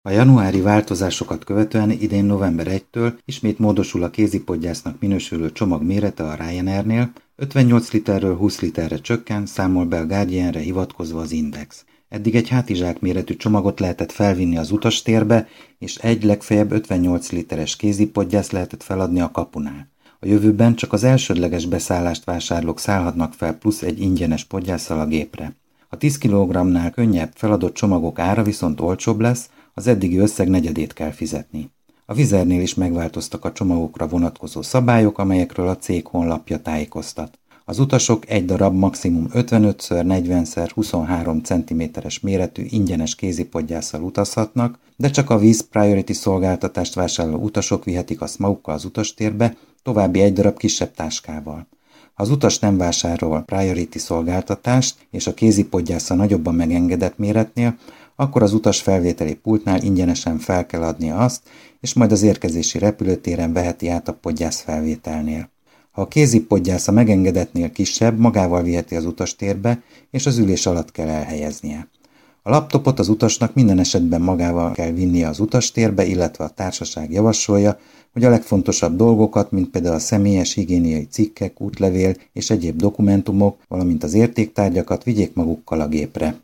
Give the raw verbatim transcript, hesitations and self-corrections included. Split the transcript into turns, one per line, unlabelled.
A januári változásokat követően idén november elsejétől ismét módosul a kézipodgyásznak minősülő csomag mérete a Ryanairnél, ötvennyolc literről húsz literre csökken, számol be a Guardianre hivatkozva az Index. Eddig egy hátizsák méretű csomagot lehetett felvinni az utastérbe, és egy legfeljebb ötvennyolc literes kézipodgyászt lehetett feladni a kapunál. A jövőben csak az elsődleges beszállást vásárlók szállhatnak fel plusz egy ingyenes podgyásszal a gépre. A tíz kilogrammnál könnyebb feladott csomagok ára viszont olcsóbb lesz, az eddigi összeg negyedét kell fizetni. A Wizzairnél is megváltoztak a csomagokra vonatkozó szabályok, amelyekről a cég honlapja tájékoztat. Az utasok egy darab maximum ötvenöt szor negyven szor huszonhárom centiméteres méretű ingyenes kézipodgyásszal utazhatnak, de csak a Wizz Priority szolgáltatást vásárló utasok vihetik azt magukkal az utastérbe, további egy darab kisebb táskával. Ha az utas nem vásárol Priority szolgáltatást, és a kézipodgyásza nagyobban megengedett méretnél, akkor az utas felvételi pultnál ingyenesen fel kell adnia azt, és majd az érkezési repülőtéren veheti át a podgyász felvételnél. Ha a kézipodgyász a megengedettnél kisebb, magával viheti az utastérbe, és az ülés alatt kell elhelyeznie. A laptopot az utasnak minden esetben magával kell vinnie az utastérbe, illetve a társaság javasolja, hogy a legfontosabb dolgokat, mint például a személyes higiéniai cikkek, útlevél és egyéb dokumentumok, valamint az értéktárgyakat vigyék magukkal a gépre.